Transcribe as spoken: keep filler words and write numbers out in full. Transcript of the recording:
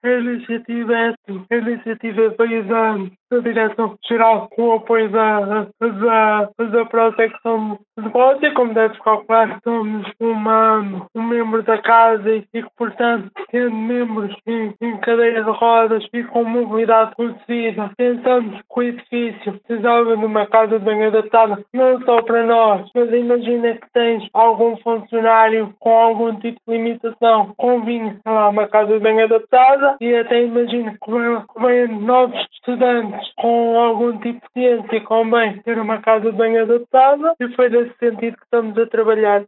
A iniciativa é assim, a iniciativa veio da, da Direção-Geral com o apoio da, da, da Proteção de Negócio. Como deves calcular, somos uma, um membro da casa e que, portanto, tendo membros em, em cadeira de rodas e com mobilidade reduzida, pensamos que o edifício precisava de uma casa de banho adaptada, não só para nós, mas imagina que tens algum funcionário com algum tipo de limitação, convinha lá uma casa de banho adaptada, e até imagina que venham venham novos estudantes com algum tipo de ciência, convém ter uma casa de banho adaptada, e foi nesse sentido que estamos a trabalhar.